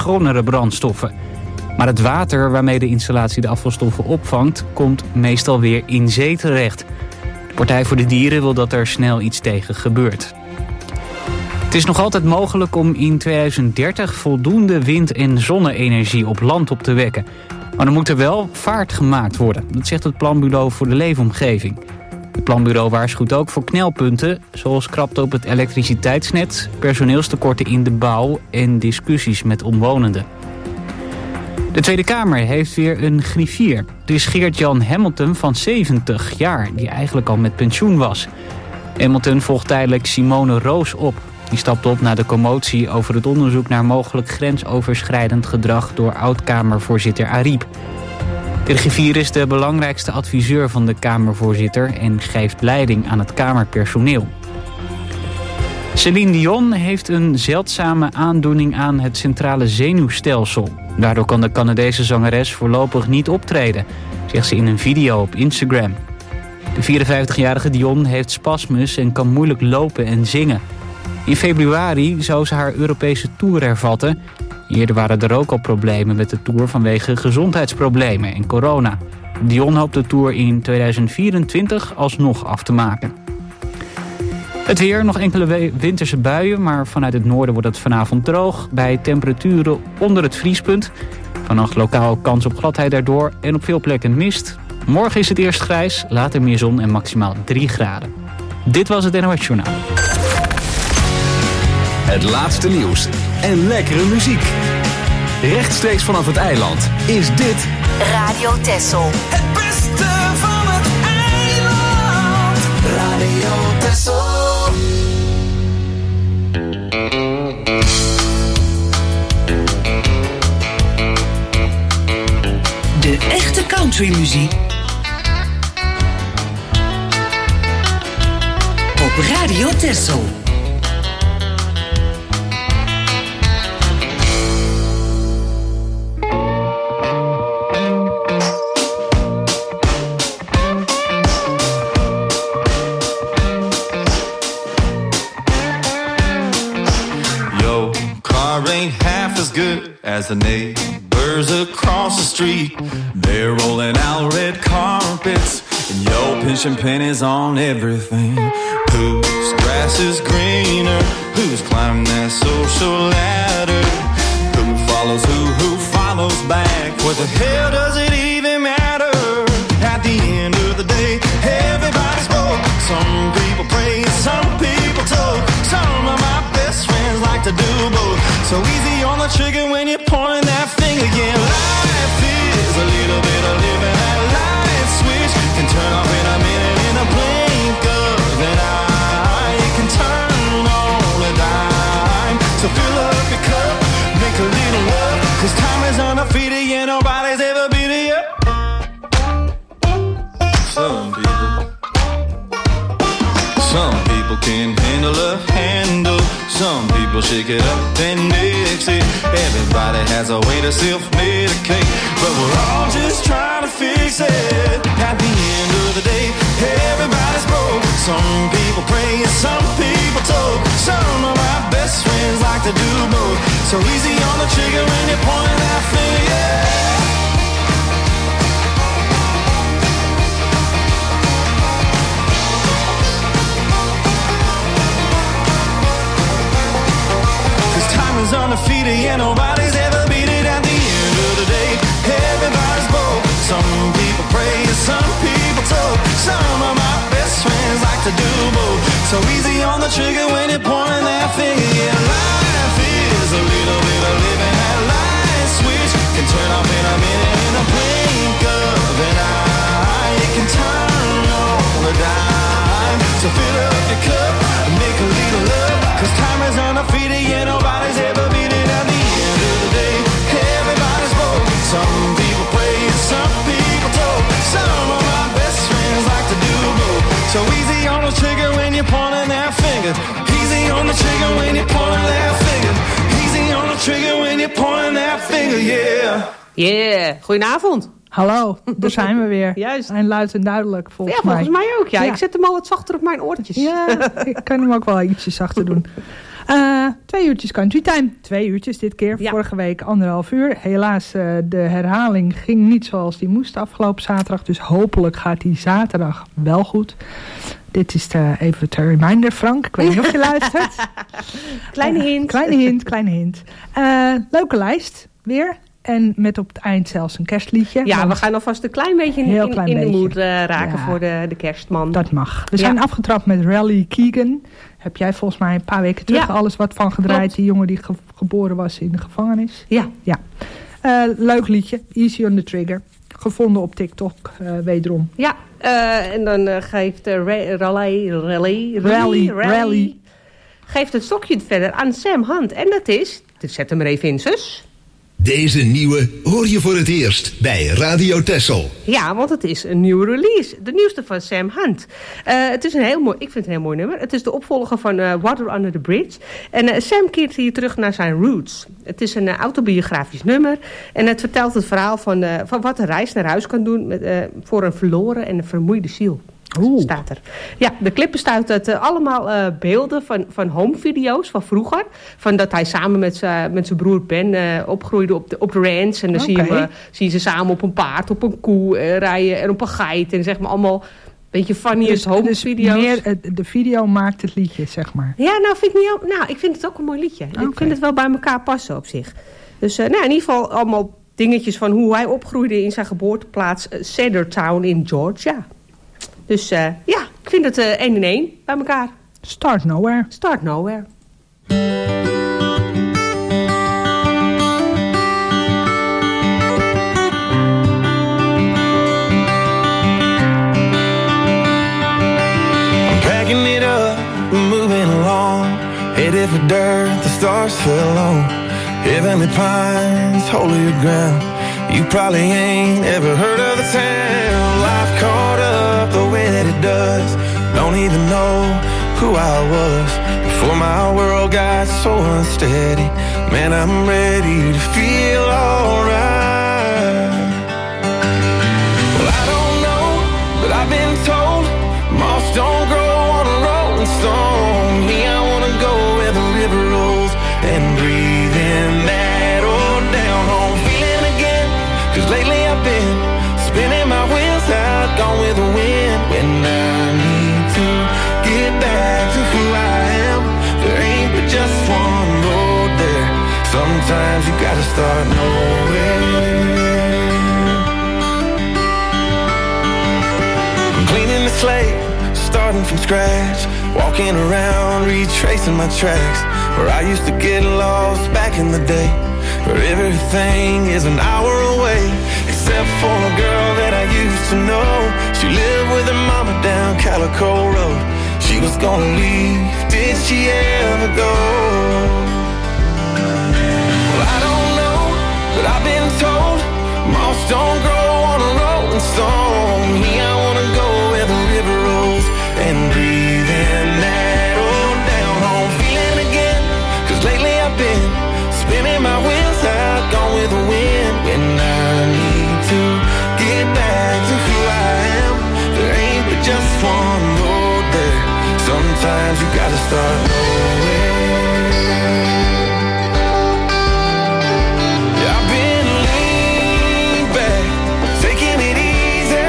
schonere brandstoffen. Maar het water waarmee de installatie de afvalstoffen opvangt komt meestal weer in zee terecht. De Partij voor de Dieren wil dat er snel iets tegen gebeurt. Het is nog altijd mogelijk om in 2030 voldoende wind- en zonne-energie op land op te wekken. Maar dan moet er wel vaart gemaakt worden. Dat zegt het Planbureau voor de Leefomgeving. Het Planbureau waarschuwt ook voor knelpunten, zoals krapte op het elektriciteitsnet, personeelstekorten in de bouw en discussies met omwonenden. De Tweede Kamer heeft weer een griffier. Het is Geert-Jan Hamilton van 70 jaar, die eigenlijk al met pensioen was. Hamilton volgt tijdelijk Simone Roos op. Die stapte op na de commotie over het onderzoek naar mogelijk grensoverschrijdend gedrag door oud-Kamervoorzitter Ariep. De griffier is de belangrijkste adviseur van de Kamervoorzitter en geeft leiding aan het Kamerpersoneel. Céline Dion heeft een zeldzame aandoening aan het centrale zenuwstelsel. Daardoor kan de Canadese zangeres voorlopig niet optreden, zegt ze in een video op Instagram. De 54-jarige Dion heeft spasmus en kan moeilijk lopen en zingen. In februari zou ze haar Europese tour hervatten. Eerder waren er ook al problemen met de tour vanwege gezondheidsproblemen en corona. Dion hoopt de tour in 2024 alsnog af te maken. Het weer, nog enkele winterse buien, maar vanuit het noorden wordt het vanavond droog. Bij temperaturen onder het vriespunt. Vannacht lokaal kans op gladheid daardoor en op veel plekken mist. Morgen is het eerst grijs, later meer zon en maximaal 3 graden. Dit was het NOS Journaal. Het laatste nieuws en lekkere muziek. Rechtstreeks vanaf het eiland is dit Radio Texel. Het beste van het eiland. Radio Texel. De echte countrymuziek op Radio Texel. As the neighbors across the street, they're rolling out red carpets and you're pinching pennies on everything. Whose grass is greener? Who's climbing that social ladder? Who follows who follows back? What the hell does it even matter? At the end of the day, everybody's broke. Some people pray, some people talk. Some of my best friends like to do both. So easy on the trigger when you're pointing that finger again. Life is a little bit of living. That light switch can turn off in a minute, in a blink of an eye. You can turn on a dime. So fill up your cup, make a little love. 'Cause time is undefeated, yeah, nobody's ever beaten you. Some people can handle a handle. Some people shake it up and mix it. Everybody has a way to self-medicate, but we're all just trying to fix it. At the end of the day, everybody's broke. Some people pray and some people talk. Some of my best friends like to do both. So easy on the trigger when you're pointing that finger, yeah. Is undefeated, yeah, nobody's ever beat it. At the end of the day, everybody's broke. Some people pray and some people talk. Some of my best friends like to do both. So easy on the trigger when you're pointing that finger, yeah. Life is a little bit of living. That light switch can turn off in a minute, in a blink of an eye. You can turn on a dime. So fill up your cup and make a little love. 'Cause time is undefeated, yeah, nobody's ever beat it. At the end of the day, everybody's broke. Some people pray and some people talk. Some of my best friends like to do both. So easy on the trigger when you're pointing that finger. Easy on the trigger when you're pointing that finger. Easy on the trigger when you're pointing that finger, yeah. Yeah, goedenavond. Hallo, daar zijn we weer. Juist. En luid en duidelijk volgens mij. Ja, volgens mij ook. Ja. Ik zet hem al wat zachter op mijn oortjes. Ja, ik kan hem ook wel ietsje zachter doen. 2 uurtjes Country Time. 2 uurtjes dit keer. Ja. Vorige week 1,5 uur. Helaas, de herhaling ging niet zoals die moest afgelopen zaterdag. Dus hopelijk gaat die zaterdag wel goed. Dit is even ter reminder, Frank. Ik weet niet of je luistert. Kleine hint. Kleine hint. Leuke lijst weer. En met op het eind zelfs een kerstliedje. Ja, Want we gaan alvast een klein beetje in de mood raken voor de kerstman. dat mag. We zijn afgetrapt met Raleigh Keegan. Heb jij volgens mij een paar weken terug alles wat van gedraaid. Klopt. Die jongen die geboren was in de gevangenis. Ja. Leuk liedje. Easy on the Trigger. Gevonden op TikTok wederom. Ja, en dan geeft Raleigh geeft het stokje verder aan Sam Hunt. En dat is, dus zet hem er even in, zus. Deze nieuwe hoor je voor het eerst bij Radio Texel. Ja, want het is een nieuwe release. De nieuwste van Sam Hunt. Het is ik vind het een heel mooi nummer. Het is de opvolger van Water Under the Bridge. En Sam keert hier terug naar zijn roots. Het is een autobiografisch nummer. En het vertelt het verhaal van wat een reis naar huis kan doen voor een verloren en een vermoeide ziel. Staat er. Ja, de clip bestaat uit allemaal beelden van homevideo's van vroeger. Van dat hij samen met zijn broer Ben opgroeide op de ranch. En dan zie je ze samen op een paard, op een koe rijden en op een geit. En zeg maar allemaal een beetje funniest homevideo's. Dus meer de video maakt het liedje, zeg maar. Ja, ik vind het ook een mooi liedje. Okay. Ik vind het wel bij elkaar passen op zich. Dus in ieder geval allemaal dingetjes van hoe hij opgroeide in zijn geboorteplaats Cedartown in Georgia. Dus ik vind het 1 in 1 bij elkaar. Start Nowhere. Start Nowhere. I'm packing it up, moving along. Headed for dirt, the stars fell on. Heavenly pines, holier ground. You probably ain't ever heard of the town. Life caught up the way that it does. Don't even know who I was before my world got so unsteady. Man, I'm ready to feel alright. Well, I don't know, but I've been told moss don't grow on a rolling stone. Me, I wanna go where the river rolls and breathe in that old down home feeling again. 'Cause lately I've been spinning my wheels out, gone with the wind. When I need to get back to who I am, there ain't but just one road there. Sometimes you gotta start nowhere. I'm cleaning the slate, starting from scratch, walking around, retracing my tracks. Where I used to get lost back in the day, where everything is an hour away, except for a girl that I used to know. She lived with her mama down Calico Road. She was gonna leave, did she ever go? Well, I don't know, but I've been told moss don't grow on a rolling stone. Me, I wanna go where the river rolls and breathe in that old down home feeling again. 'Cause lately I've been spinning my wheels out, gone with the wind. When I need to get back to who I am, there ain't but just one road there. Sometimes you gotta start nowhere. Yeah, I've been leaning back, taking it easy.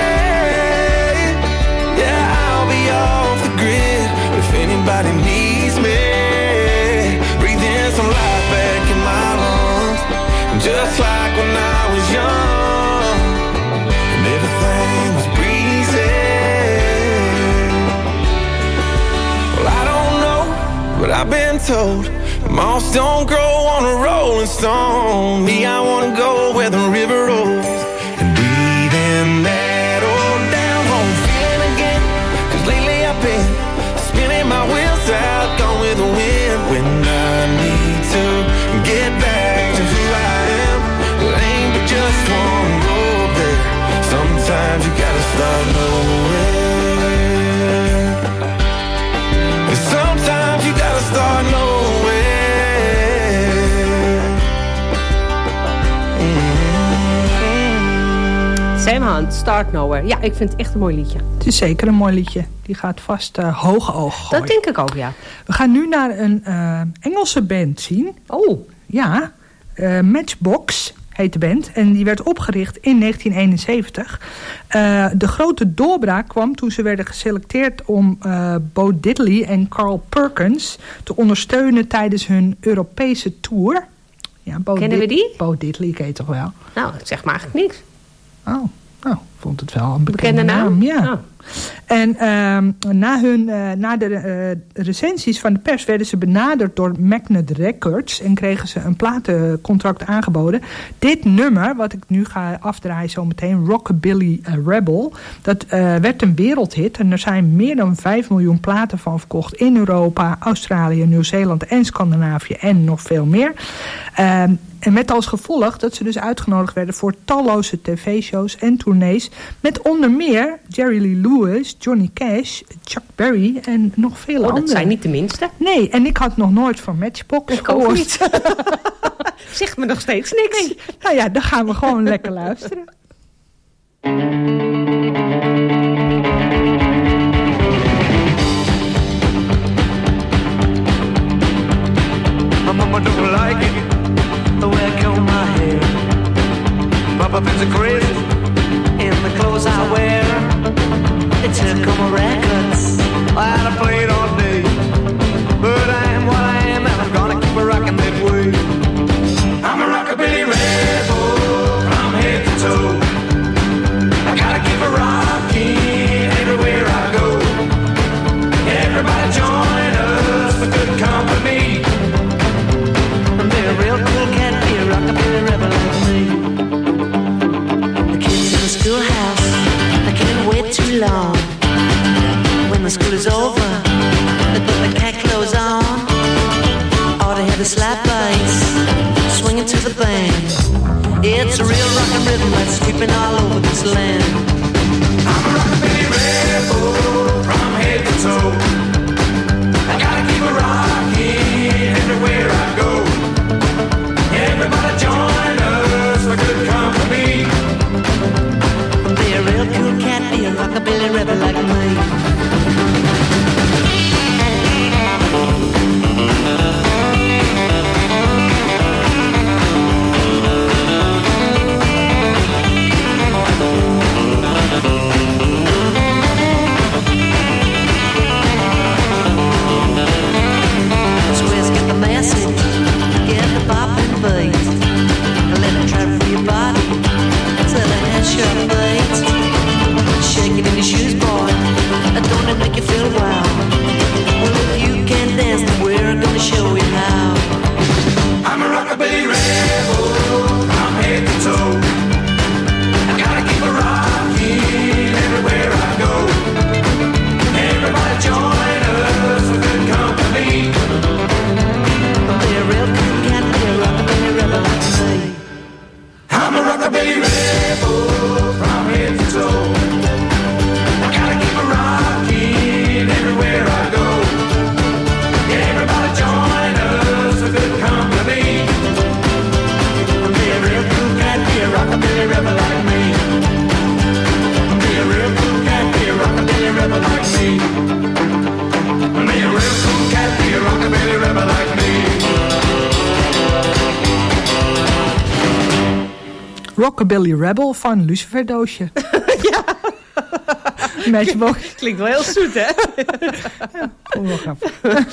Yeah, I'll be off the grid if anybody needs me. Breathing some life back in my lungs, just like when I was young, and everything was breezy. Well, I don't know, but I've been told moss don't grow on a rolling stone. Me, I wanna go where the river rolls and breathe in that old down home feeling again. 'Cause lately I've been spinning my wheels out, gone with the wind. When I need to get back to who I am, there ain't but just one road there. Sometimes you gotta start nowhere. And sometimes you gotta start nowhere. Sam Hunt, Start Nowhere. Ja, ik vind het echt een mooi liedje. Het is zeker een mooi liedje. Die gaat vast hoge oog gooien. Dat denk ik ook, ja. We gaan nu naar een Engelse band zien. Oh. Ja, Matchbox heet de band. En die werd opgericht in 1971. De grote doorbraak kwam toen ze werden geselecteerd om Bo Diddley en Carl Perkins te ondersteunen tijdens hun Europese tour. Ja, Kennen we die? Bo Diddley ken je toch wel? Nou, dat zegt me eigenlijk niks. Oh, nou, ik vond het wel een bekende naam. Ja. Oh. En na de recensies van de pers werden ze benaderd door Magnet Records en kregen ze een platencontract aangeboden. Dit nummer, wat ik nu ga afdraaien zometeen, Rockabilly Rebel, dat werd een wereldhit. En er zijn meer dan 5 miljoen platen van verkocht in Europa, Australië, Nieuw-Zeeland en Scandinavië en nog veel meer. En met als gevolg dat ze dus uitgenodigd werden voor talloze tv-shows en tournees. Met onder meer Jerry Lee Lewis, Johnny Cash, Chuck Berry en nog vele anderen. Dat zijn niet de minste. Nee, en ik had nog nooit van Matchbox gehoord. Niet. Zegt me nog steeds niks. Nee. Nou ja, dan gaan we gewoon lekker luisteren. Mama don't like it, the way I comb my hair. Papa thinks I'm crazy in the clothes I wear. They took all my records, I had to play it all day. But I am what I am and I'm gonna keep it rocking that way. I'm a rockabilly rebel from head to toe. I gotta keep it rocking everywhere I go. Everybody join us for good company. Be a real cool cat, be a rockabilly rebel like me. The kids in the schoolhouse, they can't wait too long. When the school is over, they put the cat clothes on. Or they have the slap bass, swinging to the band. It's a real rockin' rhythm that's sweeping all over this land. I'm a rockabilly rebel from head to toe. I gotta keep it rockin' everywhere I go. Everybody join us for good company. Be a real cool cat, be a rockabilly rebel like me. So let's get the message, get the bopping beat. Let it try for your body till it has your feet. Shake it in your shoes, boy. Don't it make you feel wild? Well, if you can dance, then we're gonna show you how. I'm a rockabilly rebel from head to toe. I gotta keep it rocking everywhere I go. Everybody join us for good company. Be a real cool cat, be a rockabilly rebel like me. I'm a rockabilly rebel from head to toe. I gotta keep it rocking everywhere I go. Everybody join us for good company. Be a real cool cat, be a rockabilly rebel like me. Be a real cool cat, be a rockabilly rebel like me. Be a real cool cat, be a rockabilly rebel like me. Rockabilly Rebel van Lucifer Doosje. Ja. Matchbox. Klinkt wel heel zoet, hè? Kom wel grappig.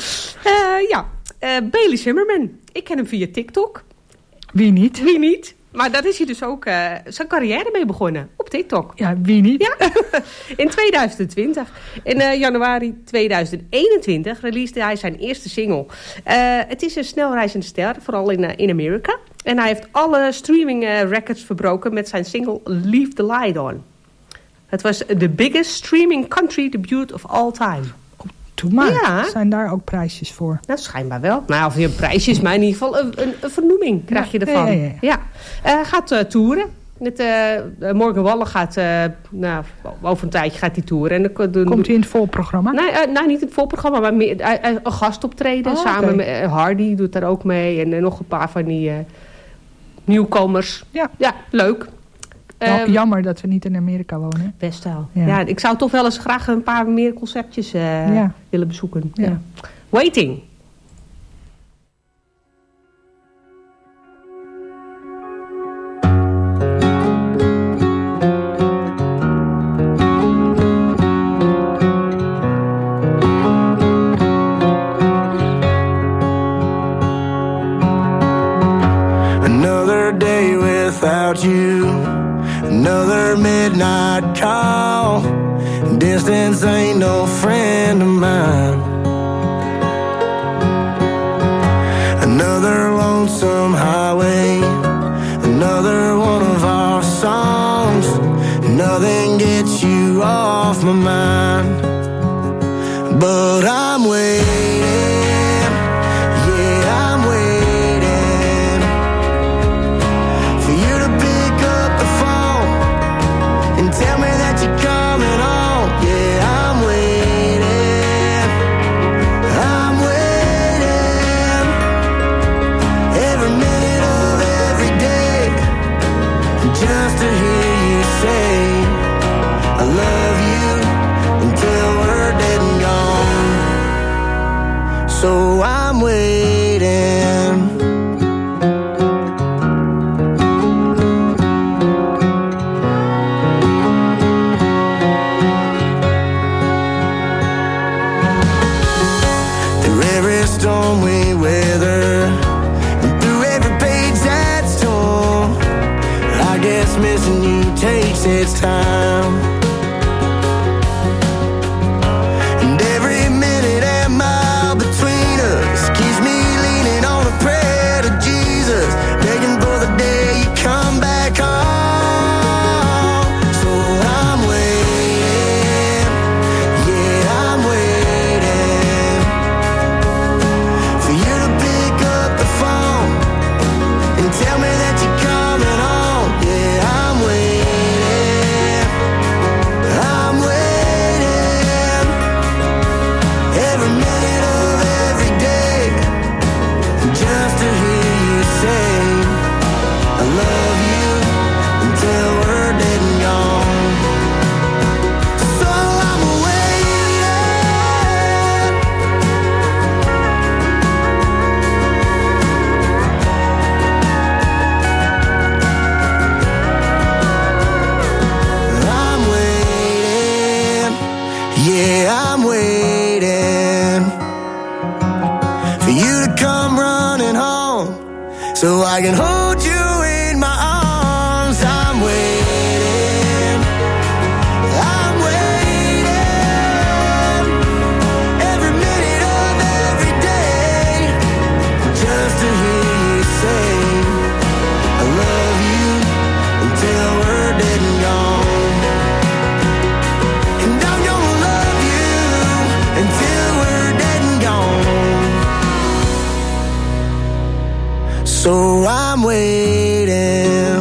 Bailey Zimmerman. Ik ken hem via TikTok. Wie niet? Wie niet? Maar daar is hij dus ook zijn carrière mee begonnen. Op TikTok. Ja, wie niet? Ja, in 2020. In januari 2021 releasede hij zijn eerste single. Het is een snelreizende ster, vooral in Amerika. En hij heeft alle streaming records verbroken met zijn single Leave the Light On. Het was the biggest streaming country debut of all time. Doe maar. Ja. Zijn daar ook prijsjes voor? Nou, schijnbaar wel. Nou, of je een prijsje is, maar in ieder geval een vernoeming krijg je ervan. Ja. Gaat toeren. Morgan Wallen gaat, over een tijdje gaat hij toeren. En Komt hij in het volprogramma? Nee, niet in het volprogramma, maar meer, een gastoptreden. Samen met Hardy doet daar ook mee. En nog een paar van die nieuwkomers. Ja, leuk. Jammer dat we niet in Amerika wonen. Best wel. Ja. Ja, ik zou toch wel eens graag een paar meer concertjes willen bezoeken. Ja. Ja. Waiting. Another day without you, another midnight call. Distance ain't no friend of mine. Another lonesome highway, another one of our songs. Nothing gets you off my mind, but I'm waiting, yeah, I'm waiting for you to pick up the phone and tell me that you're coming home. Yeah, I'm waiting, I'm waiting every minute of every day just to hear you say I love you until we're dead and gone. So I'm waiting. Through every storm we weather, and through every page that's torn, I guess missing you takes its time. And every minute and mile between us keeps me leaning on a prayer to Jesus, begging for the day you come back home. So I'm waiting, yeah, I'm waiting for you to pick up the phone and tell me that you're coming home. Yeah, I'm waiting, I'm waiting every minute of every day just to hear you say I love you until we're dead and gone. So I'm waiting, I'm waiting, yeah, I'm waiting for you to come running home so I can hold you in my arms. I'm waiting, I'm waiting every minute of every day just to hear you say I love you until we're dead and gone. And I'm gonna love you until we're dead and gone. So I'm waiting.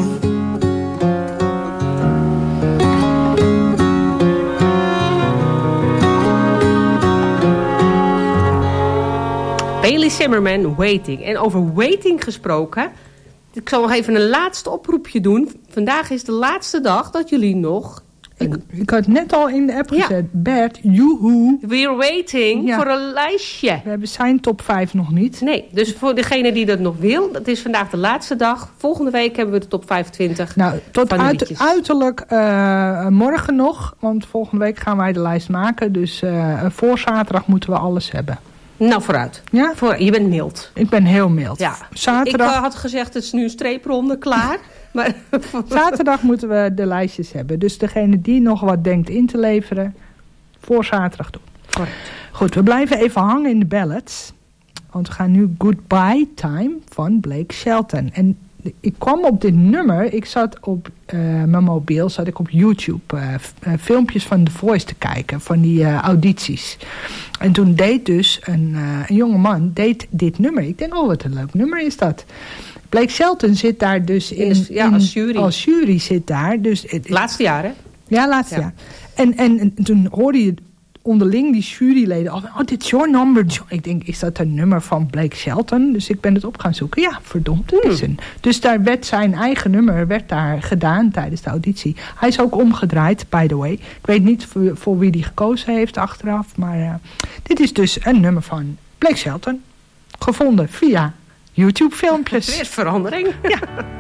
Bailey Zimmerman, Waiting. En over waiting gesproken, ik zal nog even een laatste oproepje doen. Vandaag is de laatste dag dat jullie nog... Ik had net al in de app Ja. gezet. Bert, joehoe. We're waiting Ja. voor een lijstje. We hebben zijn top 5 nog niet. Nee, dus voor degene die dat nog wil, dat is vandaag de laatste dag. Volgende week hebben we de top 25 Nou, tot van de liedjes. uiterlijk morgen nog. Want volgende week gaan wij de lijst maken. Dus voor zaterdag moeten we alles hebben. Nou, vooruit. Ja? Je bent mild. Ik ben heel mild. Ja. Zaterdag, Ik had gezegd, het is nu een streepronde, klaar. Maar zaterdag moeten we de lijstjes hebben. Dus degene die nog wat denkt in te leveren, voor zaterdag doen. Goed, we blijven even hangen in de ballads. Want we gaan nu Goodbye Time van Blake Shelton. En ik kwam op dit nummer. Ik zat op mijn mobiel, zat ik op YouTube filmpjes van The Voice te kijken. Van die audities. En toen deed dus een jongeman dit nummer. Ik denk, oh wat een leuk nummer is dat. Blake Shelton zit daar dus als jury. Als jury zit daar. Dus laatste jaar, hè? Ja, laatste jaar. En toen hoorde je onderling die juryleden al, dit is your number. Ik denk, is dat een nummer van Blake Shelton? Dus ik ben het op gaan zoeken. Ja, verdomd, het is een. Dus daar werd zijn eigen nummer daar gedaan tijdens de auditie. Hij is ook omgedraaid, by the way. Ik weet niet voor wie die gekozen heeft achteraf. Maar dit is dus een nummer van Blake Shelton. Gevonden via YouTube filmpjes. Weer verandering. Ja.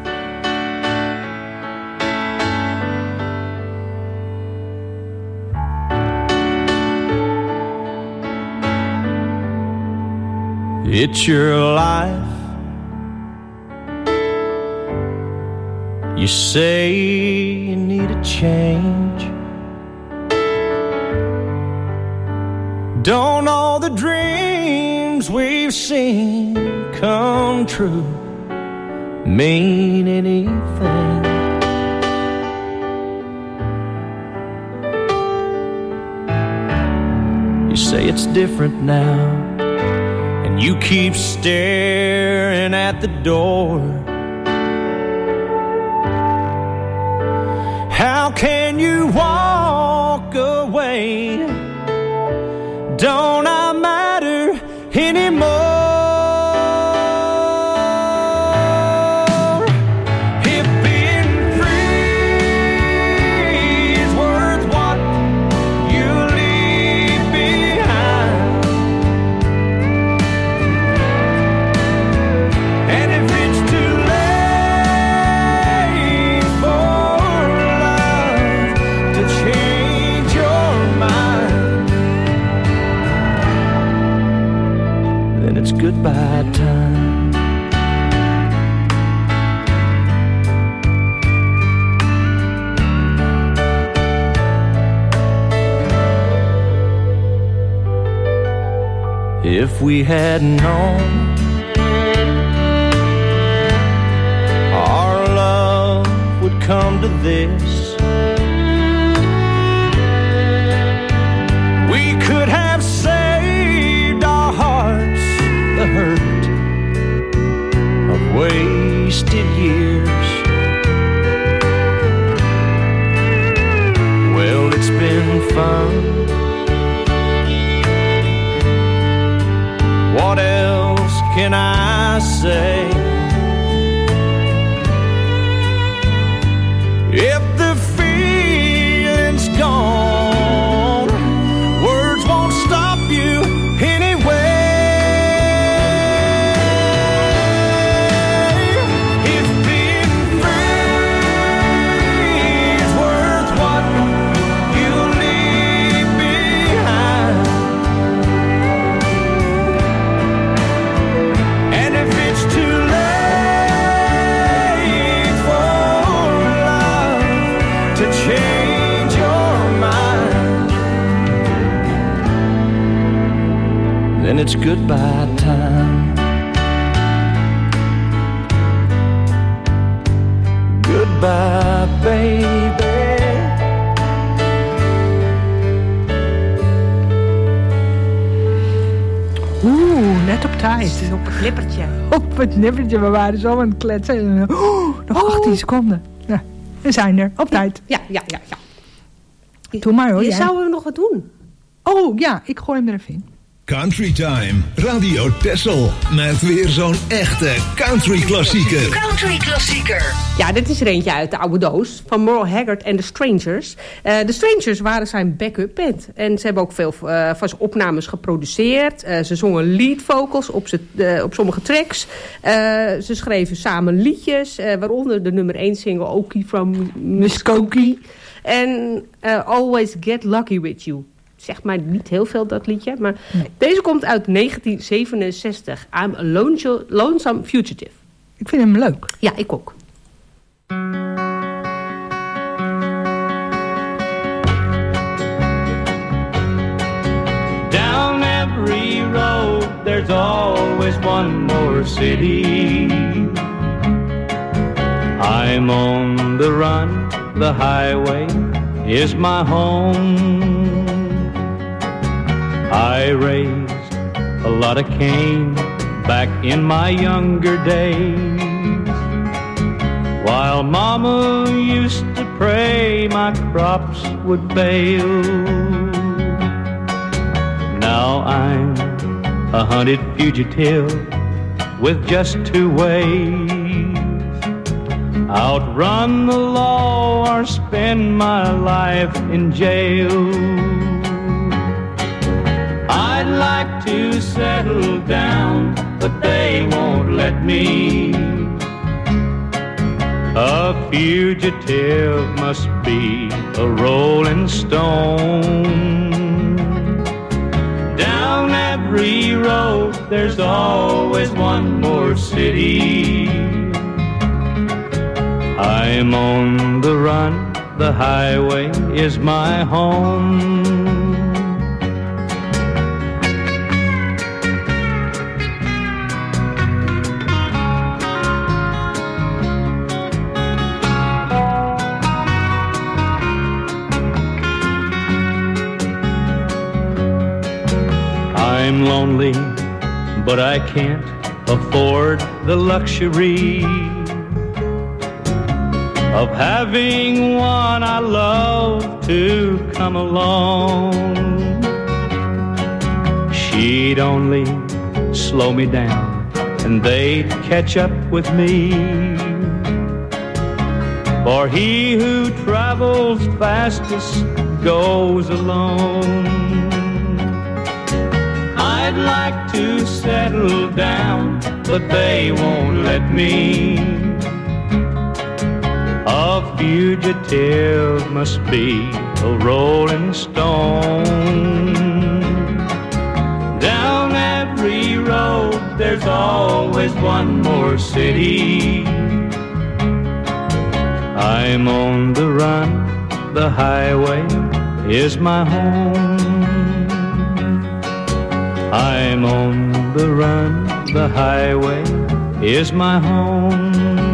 It's your life. You say you need a change. Don't all the dreams we've seen come true mean anything? You say it's different now. You keep staring at the door. How can you walk away? Don't I matter anymore? If being free is worth what you leave behind, and if it's too late for love to change your mind, then it's goodbye time. If we had known our love would come to this, we could have saved our hearts the hurt of wasted years. Well, it's been fun. What else can I say? If the feeling's gone, words won't stop you anyway. If being free is worth what you leave behind, and if it's too late for love to change your mind, then it's goodbye time. Goodbye, baby. Net op tijd. Het is op het nippertje. Op het nippertje, we waren zo aan het kletsen. Nog 18 seconden. Nou, we zijn er, op tijd. Ja. Doe maar hoor. Je jij. zou er nog wat doen. Oh ja, ik gooi hem er even in. Country Time, Radio Texel. Met weer zo'n echte country klassieker. Country klassieker. Ja, dit is er eentje uit de oude doos. Van Merle Haggard en The Strangers. De Strangers waren zijn backup band. En ze hebben ook veel van zijn opnames geproduceerd. Ze zongen lead vocals op sommige tracks. Ze schreven samen liedjes. Waaronder de nummer 1 single Okie from Muskogee. En Always Get Lucky With You. Zegt mij niet heel veel, dat liedje. Maar nee. Deze komt uit 1967. I'm a Lonesome Fugitive. Ik vind hem leuk. Ja, ik ook. Down every road, there's always one more city. I'm on the run, the highway is my home. I raised a lot of cane back in my younger days, while Mama used to pray my crops would fail. Now I'm a hunted fugitive with just two ways: outrun the law or spend my life in jail. I'd like to settle down, but they won't let me. A fugitive must be a rolling stone. Down every road there's always one more city. I'm on the run, the highway is my home. I'm lonely, but I can't afford the luxury of having one I love to come along. She'd only slow me down and they'd catch up with me. For he who travels fastest goes alone. I'd like to settle down, but they won't let me. A fugitive must be a rolling stone. Down every road there's always one more city. I'm on the run, the highway is my home. I'm on the run, the highway is my home.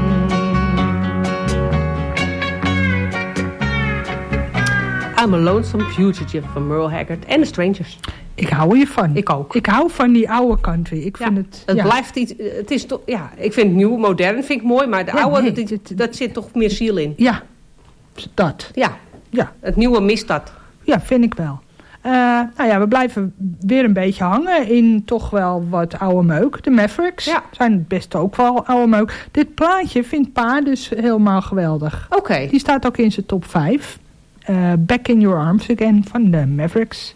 I'm a Lonesome Fugitive van Merle Haggard en The Strangers. Ik hou hiervan. Ik ook. Ik hou van die oude country. Ik vind het blijft iets. Het is toch. Ja, ik vind het nieuw, modern vind ik mooi, maar de oude, dat zit toch meer ziel in. Ja, dat. Ja. Het nieuwe mist dat. Ja, vind ik wel. Nou ja, we blijven weer een beetje hangen in toch wel wat oude meuk. De Mavericks zijn best ook wel oude meuk. Dit plaatje vindt Pa dus helemaal geweldig. Oké. Die staat ook in zijn top 5. Back in Your Arms Again van de Mavericks.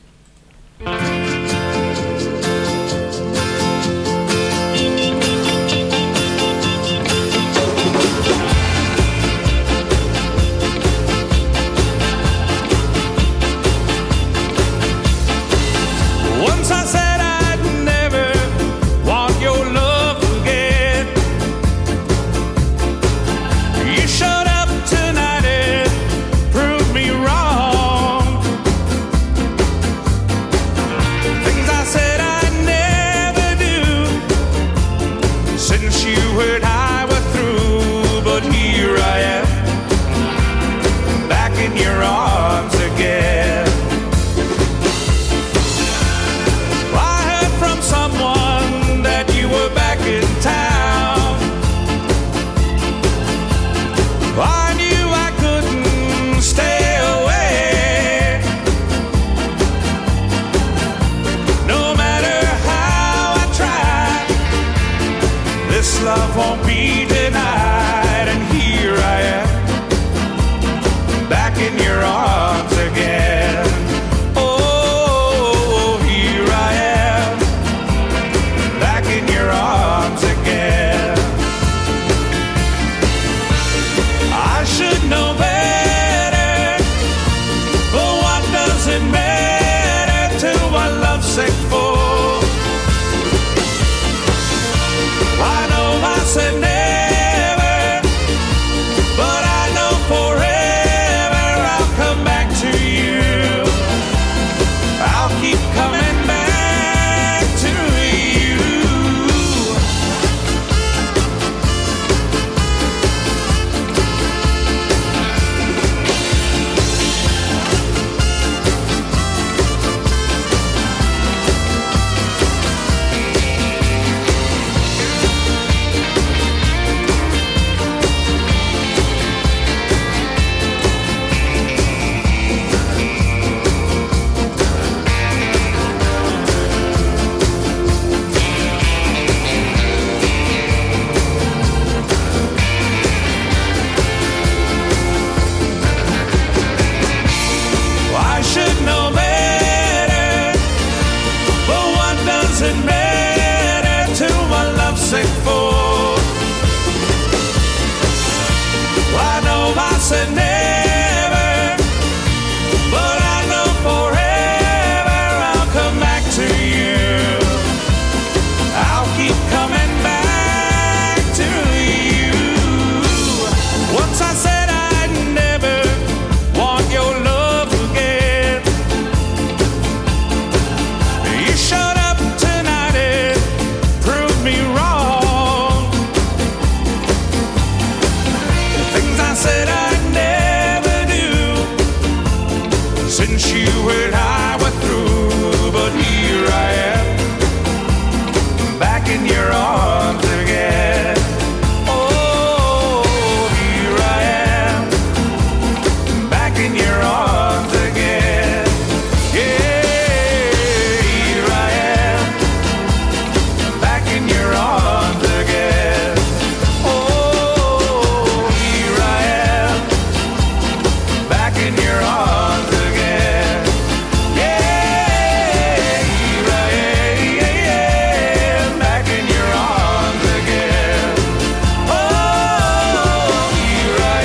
you when I went through, but here I am, back in your arms again. Oh, here I am, back in your arms again. Yeah, here I am, back in your arms again. Oh, here I am, back in your arms again. Yeah, here I am, back in your arms again. Oh, here I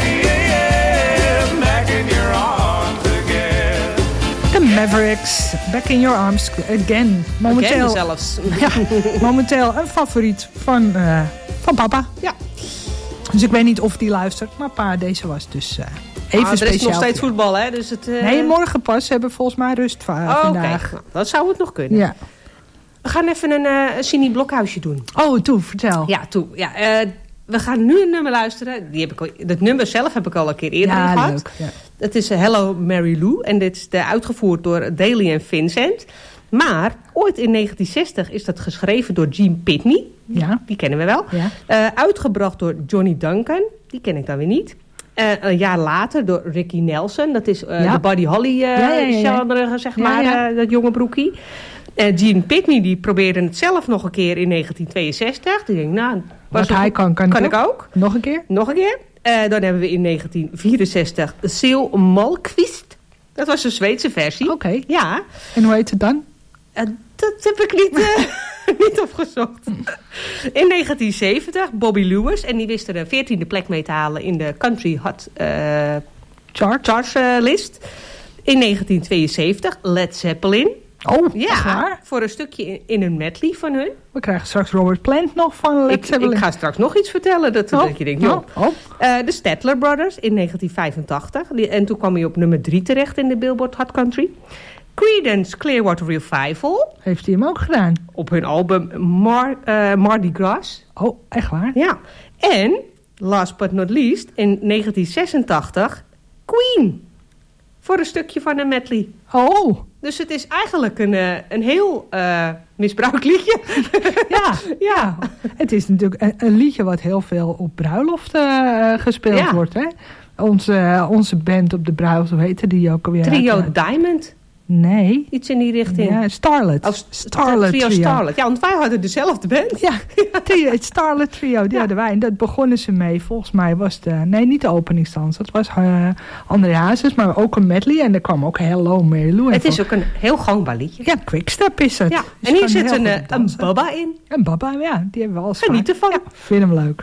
am, back in your arms again. De Mavericks, Back in Your Arms Again. Momenteel, Again zelfs. ja, momenteel een favoriet van papa. Ja. Dus ik weet niet of die luistert, maar pa, deze was dus even Er speciaal. is nog steeds voetbal, hè? Dus het, Nee, morgen pas. Ze hebben volgens mij rust vandaag. Oké, nou, dat zou het nog kunnen. Ja. We gaan even een Cine Blokhuisje doen. Oh, toe, vertel. Ja, we gaan nu een nummer luisteren. Dat nummer zelf heb ik al een keer eerder gehad. Leuk. Ja. Het is Hello Mary Lou. En dit is uitgevoerd door Daly en Vincent. Maar ooit in 1960 is dat geschreven door Gene Pitney. Ja. Die kennen we wel. Ja. Uitgebracht door Johnny Duncan. Die ken ik dan weer niet. Een jaar later door Ricky Nelson. Dat is de Buddy Holly genre, zeg maar. Ja. Dat jonge broekie. Gene Pitney die probeerde het zelf nog een keer in 1962. Die denk, nou, Wat hij kan ik ook. Nog een keer? Nog een keer. Dan hebben we in 1964 Sil Malmqvist. Dat was een Zweedse versie. Oké. Ja. En hoe heet het dan? Dat heb ik niet opgezocht. In 1970 Bobby Lewis. En die wist er de 14e plek mee te halen in de Country Hot Charts list. In 1972 Led Zeppelin. Oh, ja, voor een stukje in een medley van hun. We krijgen straks Robert Plant nog van Led Zeppelin. Ik ga straks nog iets vertellen. Dat je denkt, de Statler Brothers in 1985. En toen kwam hij op nummer 3 terecht in de Billboard Hot Country. Creedence Clearwater Revival. Heeft hij hem ook gedaan? Op hun album Mardi Gras. Oh, echt waar? Ja. En, last but not least, in 1986 Queen. Voor een stukje van een medley. Oh. Dus het is eigenlijk een heel misbruikt liedje. Ja. Het is natuurlijk een liedje wat heel veel op bruiloften gespeeld wordt. Hè? Onze band op de bruiloft, hoe heette die ook alweer? Trio Diamond. Nee. Iets in die richting. Ja, Starlet. Trio Starlet. Ja, want wij hadden dezelfde band. Ja, het Starlet Trio, die hadden wij. En dat begonnen ze mee. Volgens mij was niet de openingsdans. Dat was André Hazes, maar ook een medley. En er kwam ook Hello Mary Lou. Het is ook een heel gangbaar liedje. Ja, Quickstep is het. Ja. Dus en hier zit een baba in. Een baba, ja. Die hebben we al eens Geniet ervan. Ja, vind hem leuk.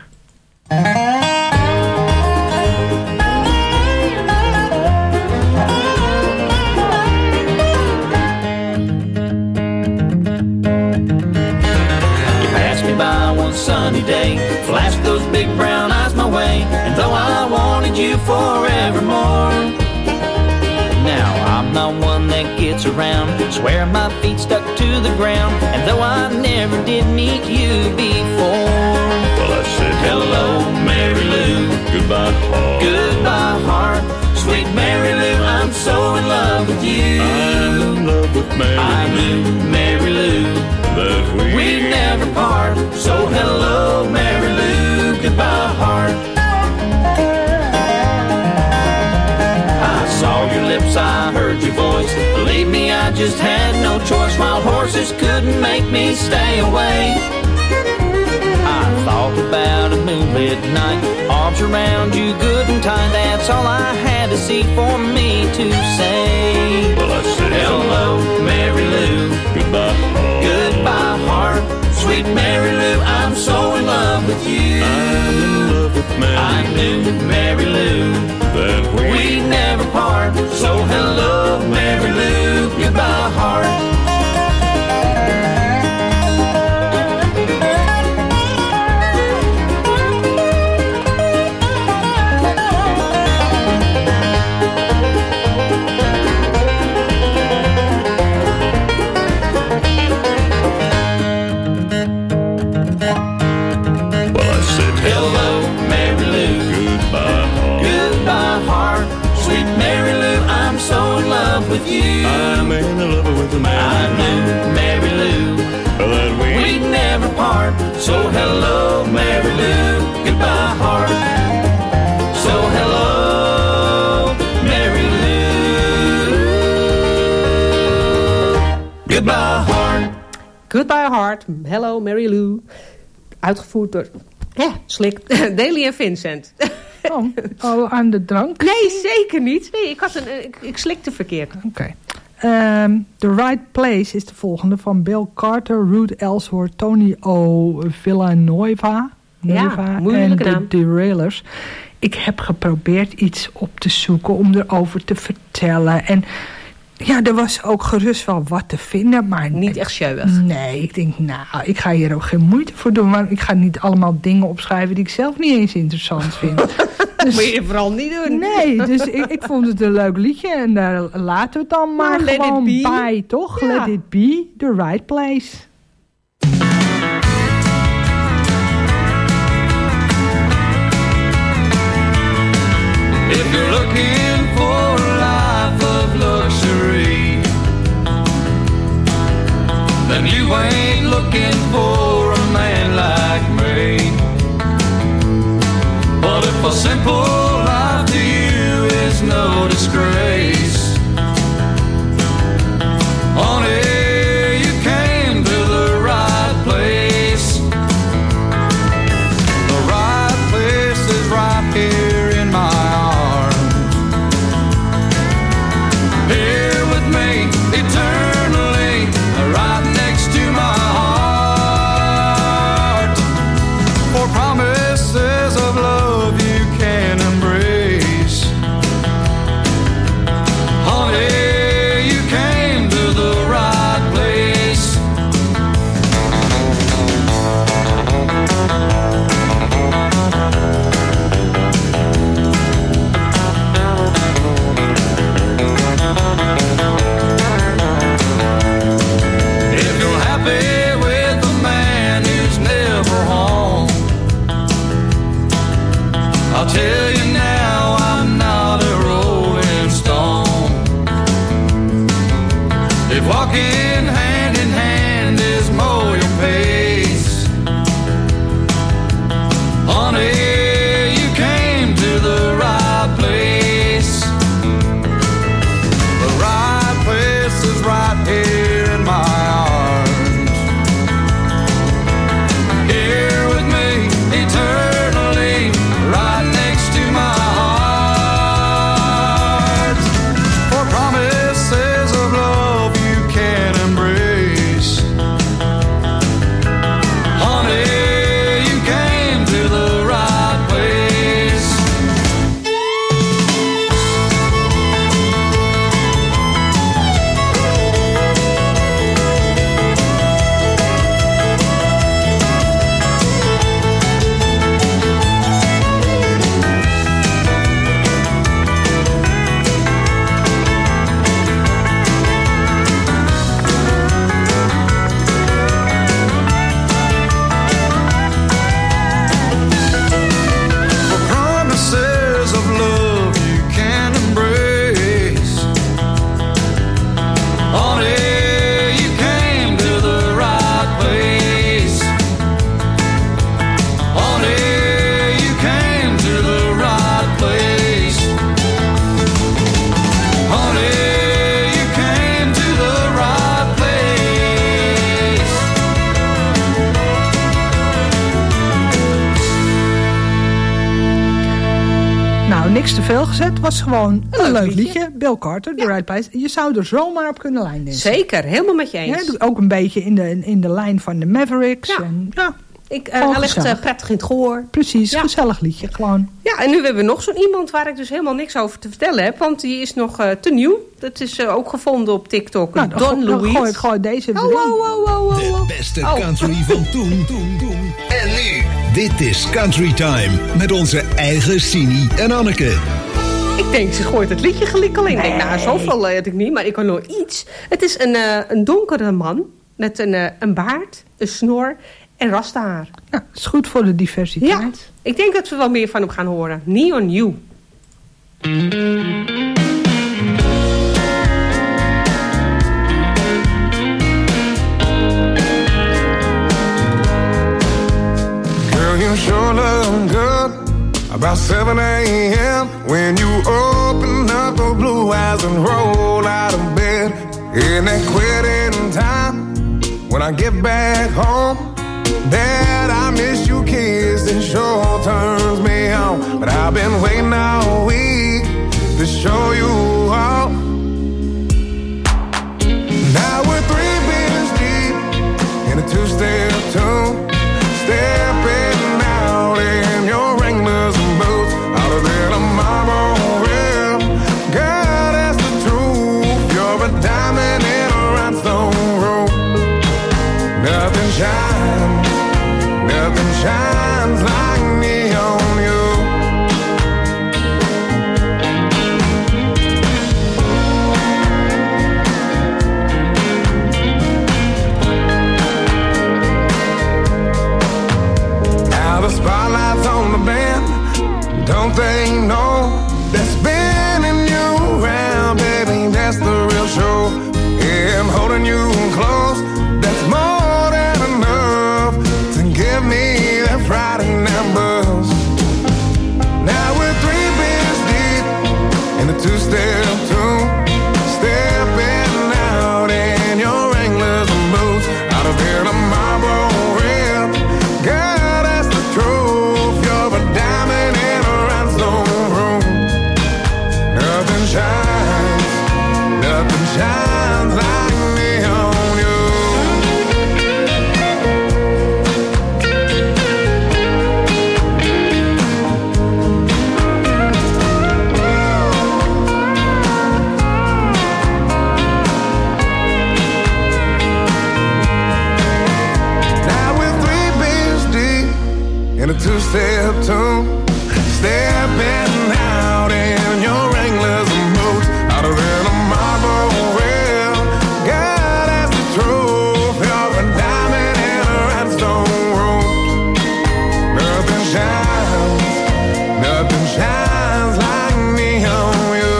By one sunny day, flashed those big brown eyes my way, and though I wanted you forevermore, now I'm not one that gets around, swear my feet stuck to the ground, and though I never did meet you before, well I said hello Mary Lou, goodbye heart, goodbye heart, sweet Mary Lou, I'm so in love with you, I'm in love with Mary Lou, I knew Mary Lou, that we'd never part. So hello, Mary Lou, goodbye, heart. I saw your lips, I heard your voice. Believe me, I just had no choice. Wild horses couldn't make me stay away. I thought about a moonlit night, arms around you good and tight. That's all I had to see for me to say. Well, I said hello, Mary Lou, goodbye, heart. Goodbye, heart. Sweet Mary Lou, I'm so in love with you. I'm in love with Mary. I knew Mary Lou that we'd never part. So hello, Mary Lou, goodbye, heart. Hello, Mary Lou, goodbye, heart. with you. I'm in love with the man. I knew, Mary Lou, That we'd never part. So hello, Mary Lou, goodbye, heart. So hello, Mary Lou, goodbye, heart. Goodbye Heart, Hello Mary Lou. Uitgevoerd door Slick, Daly en Vincent. Oh, aan de drank? Nee, zeker niet. Nee, ik slikte verkeerd. Oké. The Right Place is de volgende van Bill Carter, Ruth Ellsworth, Tony O. Villanueva en de Derailers. Ik heb geprobeerd iets op te zoeken om erover te vertellen. En ja, er was ook gerust wel wat te vinden, maar niet echt scheuwig. Nee, ik denk, ik ga hier ook geen moeite voor doen. Maar ik ga niet allemaal dingen opschrijven die ik zelf niet eens interessant vind. Dat moet je vooral niet doen. Nee, dus ik vond het een leuk liedje. En daar laten we het dan maar gewoon bij, toch? Ja. Let it be, the right place. If you're looking for a life of luxury, then you ain't looking for a man like me. But if a simple life to you is no disgrace, honey, you came to the right place. The right place is right here in my arms, here with me eternally, right next to my heart. For promises of love you can embrace, honey, you came to the right place. If you're happy with a man who's never home, I'll tell you now, I'm not a rolling stone. If walking hand in hand is more your pace, honey, you came to the right place. The right place is right here in my arms, here with me eternally, right next to my heart. For promises of love you can embrace, honey, you came to the right place. For promises of love you can embrace, honey, you came to the right place. Honey, you came to the right place. Honey, you came to the right place. Nou, niks te veel gezet. Was gewoon een leuk liedje. Bill Carter, The Right Place. Je zou er zomaar op kunnen lijnen. Zeker, helemaal met je eens. Ja, ook een beetje in de lijn van de Mavericks. Ja. En, Hij ligt prettig in het gehoor. Precies, gezellig liedje gewoon. Ja, en nu hebben we nog zo'n iemand waar ik dus helemaal niks over te vertellen heb. Want die is nog te nieuw. Dat is ook gevonden op TikTok. Nou, Don Louise. Gooi deze weer in. De beste country van toen. En nu. Dit is Country Time met onze eigen Sini en Anneke. Ik denk, ze gooit het liedje gelijk al in. Ik denk, zoveel weet ik niet, maar ik kan nog iets. Het is een donkere man met een baard, een snor en rastahaar. Ja, is goed voor de diversiteit. Ja, ik denk dat we wel meer van hem gaan horen. Neon You. About 7 a.m. when you open up those blue eyes and roll out of bed. In that quitting time, when I get back home, Dad, I miss you kids, it sure turns me on. But I've been waiting all week to show you all. Now we're 3 beers deep in a 2-step tune, stepping out in your Wranglers and boots, out of there tomorrow. Well, God, that's the truth. You're a diamond in a rhinestone room. Nothing shines like me on you. Now the spotlight's on the band. Don't they know that's spinning you around, baby? That's the real show. Yeah, I'm holding you close. That's more than enough to give me that Friday night buzz. Now we're 3 beers deep in a 2-step tune, stepping out in your Wranglers and boots, out of here to Marlboro Red. God, that's the truth. You're a diamond in a rhinestone room. Nothing shines like me on you. In a 2-step tune, stepping out in your Wranglers and boots, out of there to Marlboro Red. God, that's the truth. You're a diamond in a rhinestone room. Nothing shines like me on you.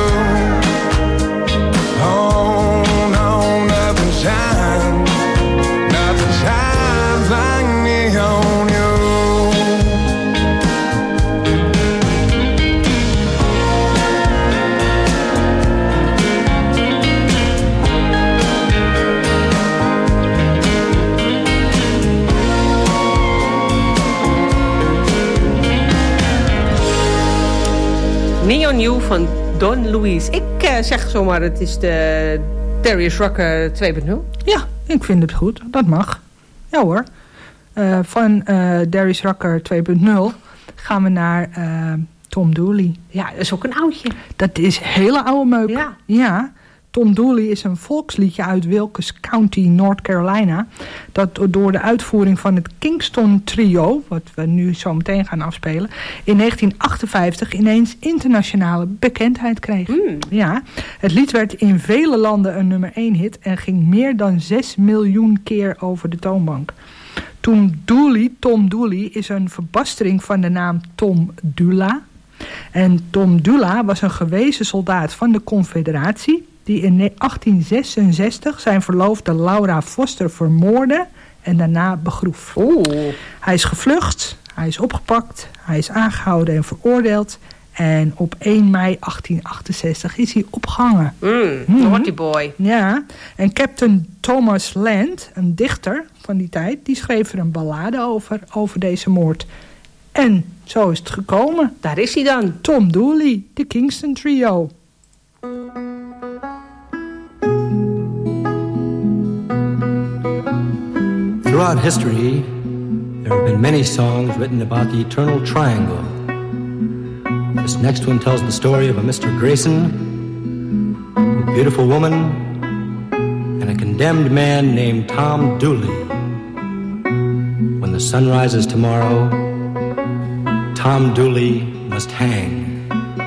Oh no, nothing shines like me on you. Me on You van Don Luis. Ik zeg zomaar, het is de Darius Rucker 2.0. Ja, ik vind het goed. Dat mag. Ja hoor. Van Darius Rucker 2.0 gaan we naar Tom Dooley. Ja, dat is ook een oudje. Dat is hele oude meuk. Ja. Tom Dooley is een volksliedje uit Wilkes County, North Carolina, dat door de uitvoering van het Kingston Trio, wat we nu zo meteen gaan afspelen, in 1958 ineens internationale bekendheid kreeg. Ja, het lied werd in vele landen een nummer 1 hit en ging meer dan 6 miljoen keer over de toonbank. Tom Dooley is een verbastering van de naam Tom Dula. En Tom Dula was een gewezen soldaat van de Confederatie die in 1866 zijn verloofde Laura Foster vermoordde en daarna begroef. Hij is gevlucht, hij is opgepakt, hij is aangehouden en veroordeeld. En op 1 mei 1868 is hij opgehangen. Naughty boy. Ja, en Captain Thomas Land, een dichter van die tijd, die schreef er een ballade over deze moord. En zo is het gekomen. Daar is hij dan. Tom Dooley, de Kingston Trio. Throughout history, there have been many songs written about the eternal triangle. This next one tells the story of a Mr. Grayson, a beautiful woman, and a condemned man named Tom Dooley. When the sun rises tomorrow, Tom Dooley must hang.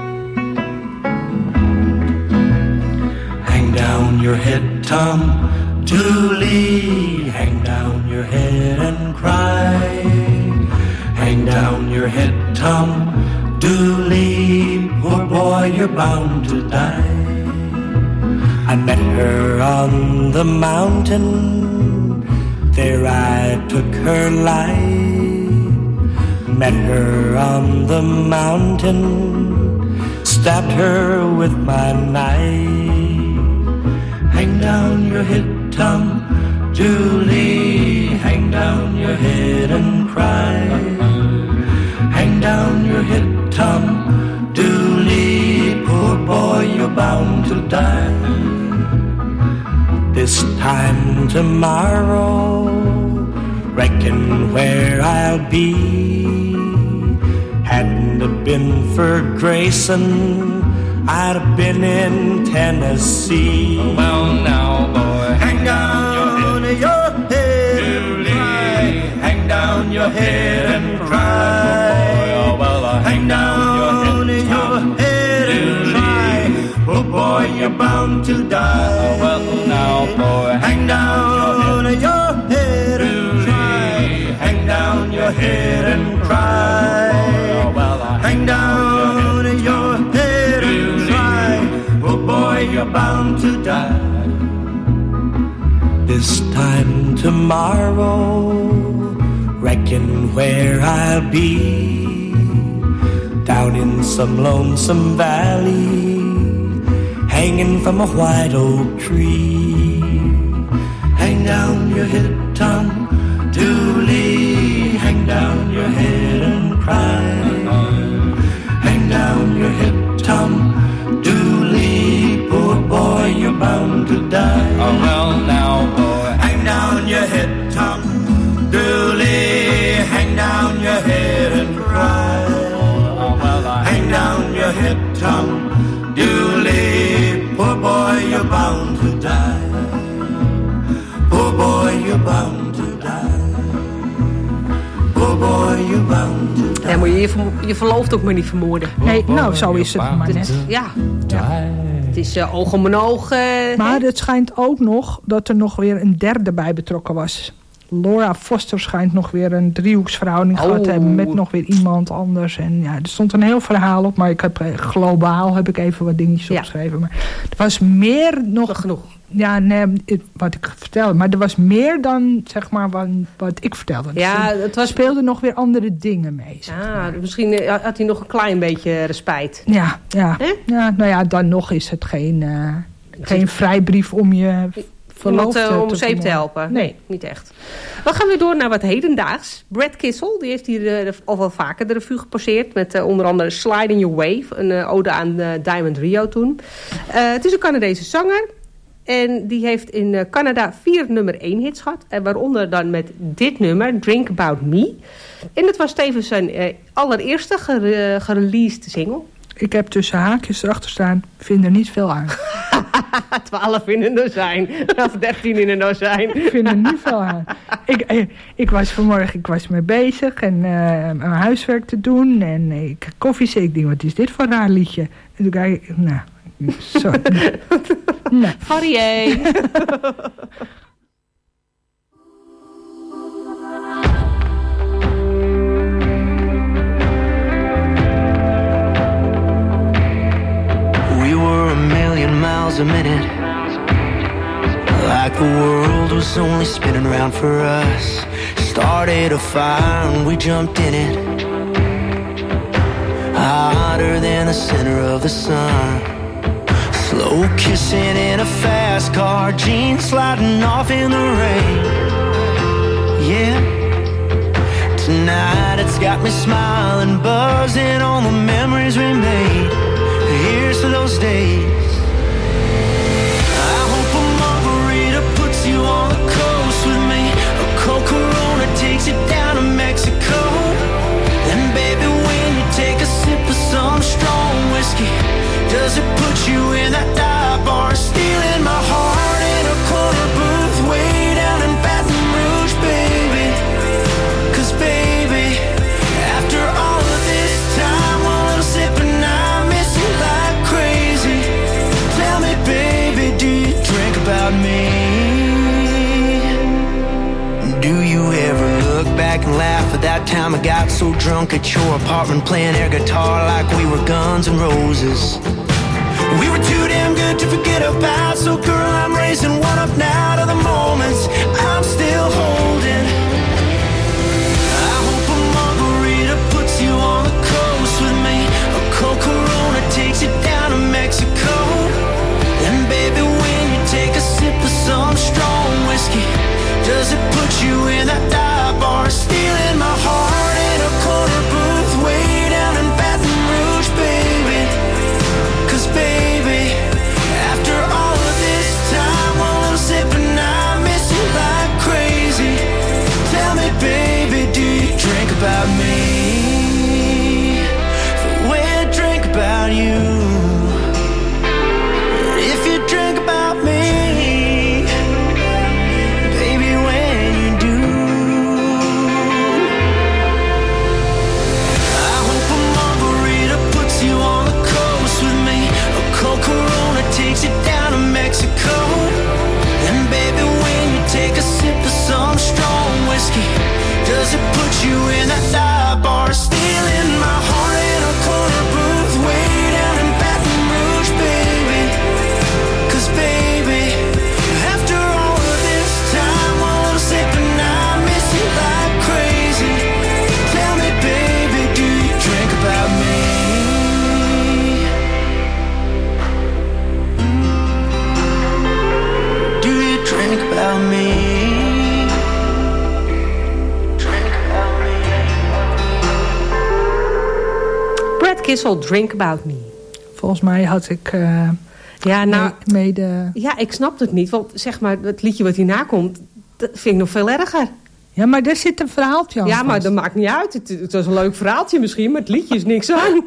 Hang down your head, Tom Dooley, hang down your head and cry. Hang down your head, Tom Dooley, poor boy, you're bound to die. I met her on the mountain, there I took her life. Met her on the mountain, stabbed her with my knife. Hang down your head, Tom Dooley, hang down your head and cry. Hang down your head, Tom Dooley, poor boy, you're bound to die. This time tomorrow, reckon where I'll be. Hadn't it been for Grayson, I'd have been in Tennessee. Well, now, boy, hang down your head and cry. Hang down your head and cry. Oh, well, hang down your head and cry. Oh, boy, you're bound to die. Oh, well, now, boy, hang down your head and cry. Hang down your head and cry. Oh, well, hang down your head and cry. Oh, boy, you're bound to die. This time tomorrow, reckon where I'll be. Down in some lonesome valley, hanging from a white oak tree. Hang down your head, Tom Dooley, hang down your head and cry. Hang down your head, Tom Dooley, poor boy, you're bound to die. Oh, well, now, boy, hang down your head, Tom Dooley, hang down your head and cry. Oh, well, hang down your head, Tom Dooley, poor boy, you're bound to die. Poor boy, you're bound to die. Poor boy, you're bound to die. Ja, moet je verloofd ook maar niet vermoorden. Nee, nou, zo is het maar net. Ja. Het is oog om een oog. Maar het schijnt ook nog dat er nog weer een derde bij betrokken was. Laura Foster schijnt nog weer een driehoeksverhouding gehad te hebben met nog weer iemand anders. En ja, er stond een heel verhaal op, maar ik heb globaal heb ik even wat dingetjes opgeschreven. Maar er was meer nog genoeg. Ja, nee, wat ik vertelde. Maar er was meer dan, zeg maar, wat ik vertelde. Ja, dus speelden nog weer andere dingen mee. Ja, misschien had hij nog een klein beetje respijt. Ja. Ja, nou ja, dan nog is het geen vrijbrief om je verloofde om zeep te helpen. Nee, niet echt. We gaan weer door naar wat hedendaags. Brad Kissel, die heeft hier al wel vaker de revue gepasseerd. Met onder andere Slide in Your Wave. Een ode aan Diamond Rio toen. Het is een Canadese zanger. En die heeft in Canada 4 nummer 1 hits gehad. En waaronder dan met dit nummer, Drink About Me. En het was tevens zijn allereerste gereleased single. Ik heb tussen haakjes erachter staan, vind er niet veel aan. 12 in een dozijn. Of 13 in een dozijn. Ik vind er niet veel aan. Ik was vanmorgen mee bezig en mijn huiswerk te doen. En ik koffie. Ik denk, wat is dit voor een raar liedje? En toen kijk ik, nou, sorry. Nee. Varié. We were a million miles a minute, like the world was only spinning around for us. Started a fire and we jumped in it, hotter than the center of the sun. Slow kissing in a fast car, jeans sliding off in the rain. Yeah, tonight it's got me smiling, buzzing on the memories we made. Here's to those days. I hope a margarita puts you on the coast with me. A cold Corona takes you down to Mexico. And baby, when you take a sip of some strong whiskey, does it put you in that dive bar, stealing my heart in a corner booth way down in Baton Rouge, baby? 'Cause baby, after all of this time, one little sip and I miss you like crazy. Tell me, baby, do you drink about me? Do you ever look back and laugh at that time I got so drunk at your apartment playing air guitar like we were Guns N' Roses? We were too damn good to forget about, so girl, I'm raising one up now to the moments I'm still holding. I hope a margarita Kissel, Drink About Me. Volgens mij had ik mede... Ja, ik snap het niet. Want zeg maar, het liedje wat hierna komt, dat vind ik nog veel erger. Ja, maar daar zit een verhaaltje aan. Ja, maar dat maakt niet uit. Het was een leuk verhaaltje misschien, maar het liedje is niks aan.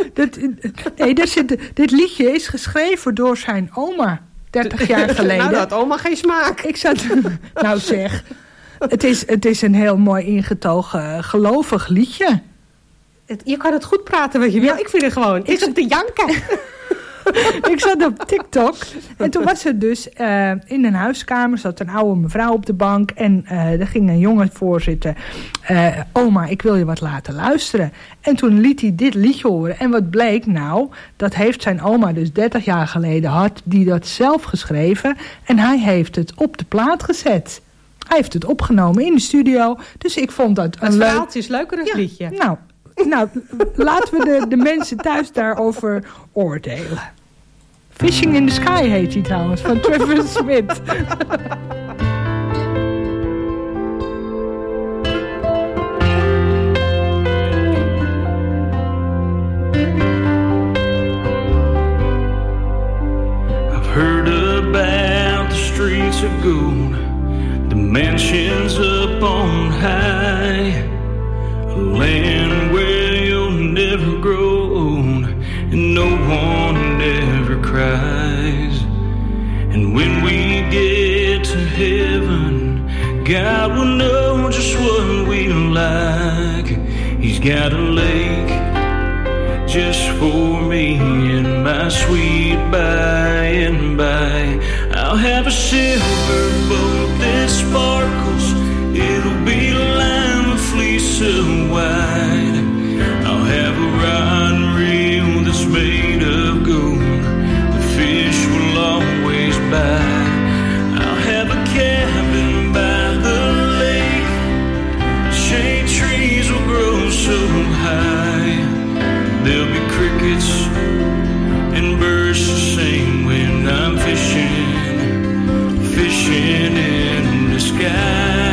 Dit liedje is geschreven door zijn oma, 30 jaar geleden. Nou, dat had oma geen smaak. Ik zat... Nou zeg, het is een heel mooi ingetogen, gelovig liedje. Je kan het goed praten wat je wil. Ik vind het gewoon. Ik zat te janken. Ik zat op TikTok en toen was het dus in een huiskamer, zat een oude mevrouw op de bank en er ging een jongen voor zitten. Oma, ik wil je wat laten luisteren. En toen liet hij dit liedje horen en wat bleek nou, dat heeft zijn oma dus 30 jaar geleden had die dat zelf geschreven en hij heeft het op de plaat gezet. Hij heeft het opgenomen in de studio, dus ik vond dat een leuk... Het verhaaltje is leuker dan het liedje. Nou, laten we de mensen thuis daarover oordelen. Fishing in the Sky heet hij trouwens, van Travis Smith. I've heard about the streets of gold, the mansions up on high, a land where you'll never grow old and no one ever cries. And when we get to heaven, God will know just what we like. He's got a lake just for me and my sweet by and by. I'll have a silver boat that sparkles, it'll be lined with fleece of white. I'll have a rod and reel that's made of gold, the fish will always bite. I'll have a cabin by the lake, shade trees will grow so high. There'll be crickets and birds to sing when I'm fishing in the sky.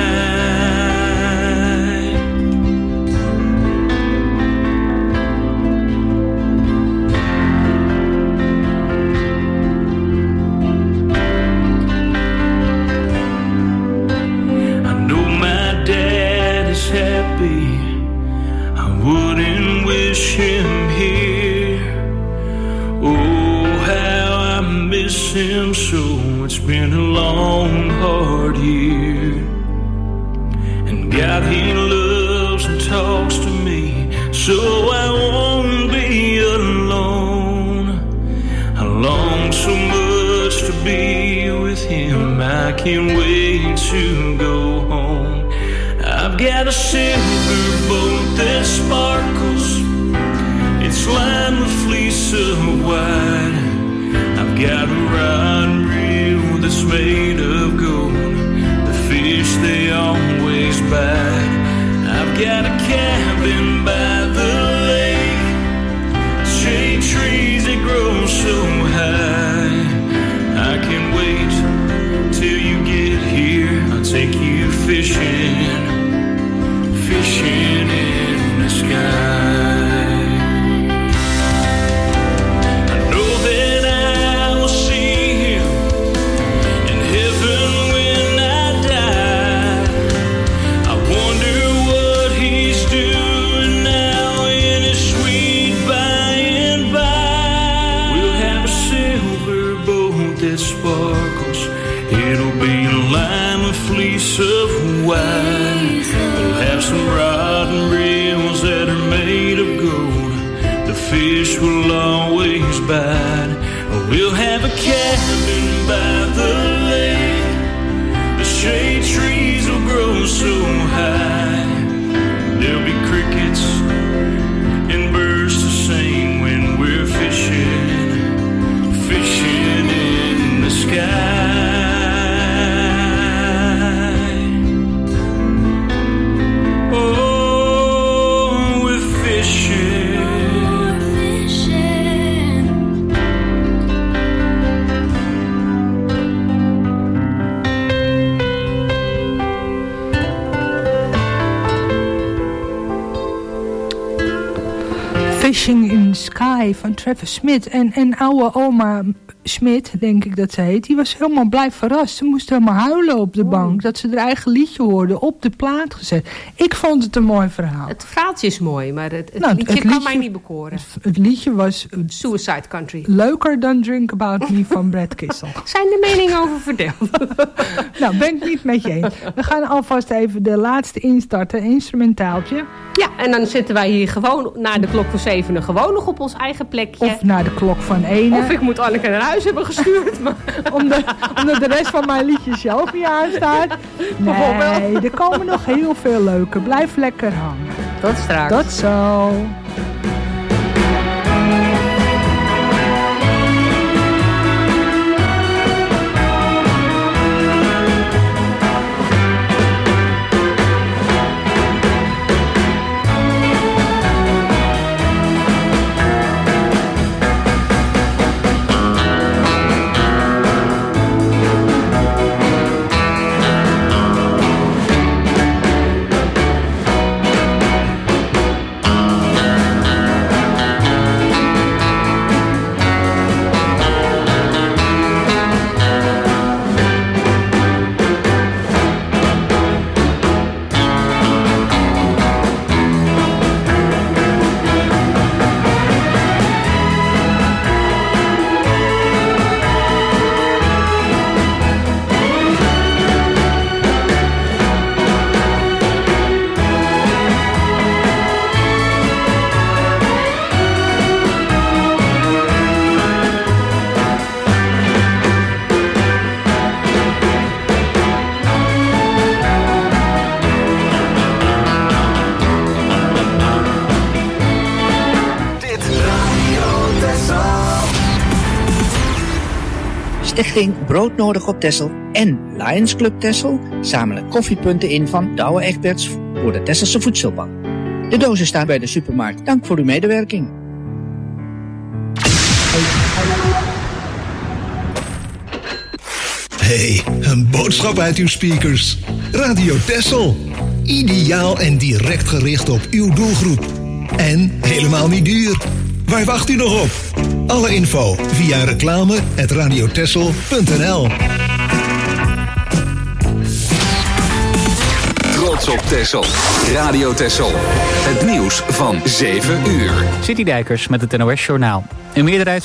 Him so it's been a long hard year, and God he loves and talks to me so I won't be alone. I long so much to be with him, I can't wait to go home. I've got a silver boat that sparkles, it's lined with fleece of white. I've got a rod and reel that's made of gold, the fish they always bite. I've got a cabin by the lake, shade trees that grow so high. I can't wait till you get here, I'll take you fishing in the sky. Sparkles, it'll be lined with fleece of white. We'll have some rod and reels that are made of gold, the fish will always bite. We'll have a cabin by the lake, the shade trees will grow so high. There'll be crickets and birds to sing when we're fishing in the sky. Oh, we're fishing. Sky van Travis Smith. En oude oma Smith, denk ik dat ze heet, die was helemaal blij verrast. Ze moest helemaal huilen op de bank. Dat ze haar eigen liedje hoorde, op de plaat gezet. Ik vond het een mooi verhaal. Het verhaaltje is mooi, maar het liedje kan mij niet bekoren. Het liedje was Suicide Country. Leuker dan Drink About Me van Brad Kissel. Zijn de meningen over verdeeld? Nou, ben ik niet met je eens. We gaan alvast even de laatste instarten, instrumentaaltje. Ja, en dan zitten wij hier gewoon na de klok van 7 gewoon nog op ons eigen plekje. Of na de klok van 1. Of ik moet Anneke naar huis hebben gestuurd. Maar... omdat de rest van mijn liedjes zelf niet aanstaat. Nee, er komen nog heel veel leuke. Blijf lekker hangen. Tot straks. Tot zo. Stichting Broodnodig op Texel en Lions Club Texel zamelen koffiepunten in van Douwe Egberts voor de Tesselse Voedselbank. De dozen staan bij de supermarkt. Dank voor uw medewerking. Hey, een boodschap uit uw speakers. Radio Texel. Ideaal en direct gericht op uw doelgroep. En helemaal niet duur. Waar wacht u nog op? Alle info via reclame@radiotexel.nl. Trots op Texel. Radio Texel. Het nieuws van 7 uur. Citydijkers met het NOS Journaal. Een meerderheid